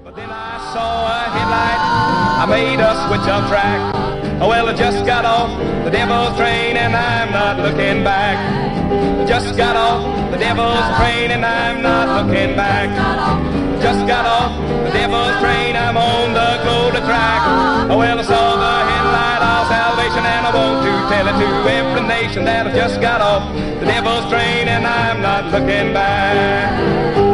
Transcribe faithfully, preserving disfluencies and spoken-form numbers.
But then I saw a headlight, I made a switch of track. Oh well, I just got off the devil's train and I'm not looking back. Just got off the devil's train and I'm not looking back. Just got off the devil's train, I'm on the golden track. Oh well, I saw the headlight of salvation and I want to tell it to every nation that I just got off the devil's train and I'm not looking back.